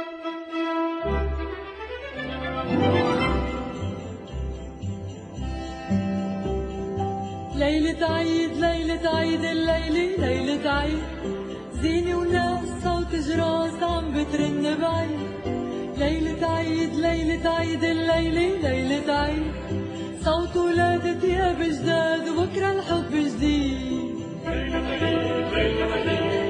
ليلة عيد ليلة عيد الليلة ليلة عيد، زينة وناس صوت جراس عم بترن بعيد. ليلة عيد ليلة عيد الليلة ليلة عيد، صوت ولادة ثياب جداد وبكرة الحب جديد. ليلة عيد ليلة عيد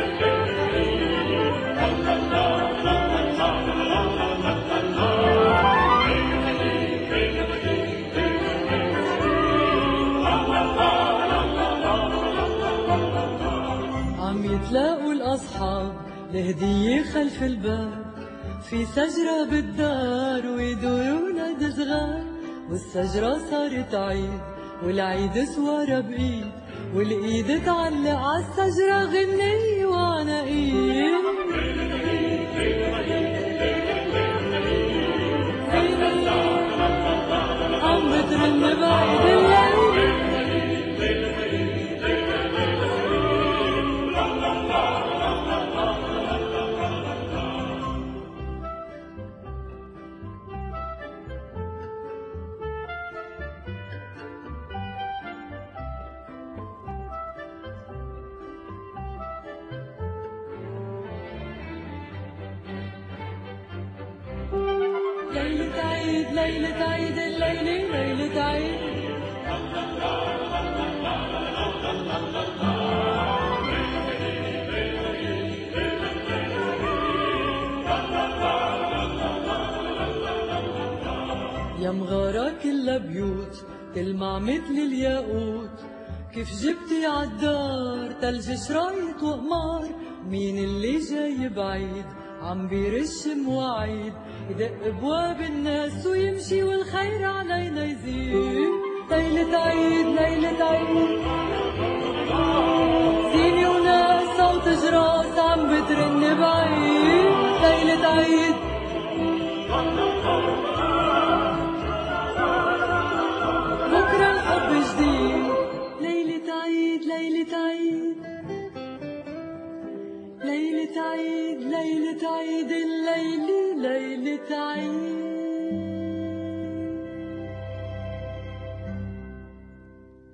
عم يتلاقوا الأصحاب لهدية خلف الباب، في شجرة بالدار ويدوروا ولاد صغار، والشجرة صارت عيد والعيد سوارة بإيد، والإيد تعلق عالشجرة غنية وعناقيد. عم بترن بعيد الليل ليلة عيد ليلة عيد الليلة ليلة عيد. يا مغارة كلها بيوت تلمع مثل الياقوت، كيف جبتي عالدار تلج شرايط وقمار، مين اللي جاي بعيد عم بيرش مواعيد، يدق ابواب الناس ويمشي والخير علينا يزيد. ليلة عيد ليلة عيد، زينة وناس صوت جراس عم بترن بعيد. ليلة عيد بكرة الحب جديد. ليلة عيد ليلة عيد ليلة عيد ليلة عيد الليلة ليلة عيد.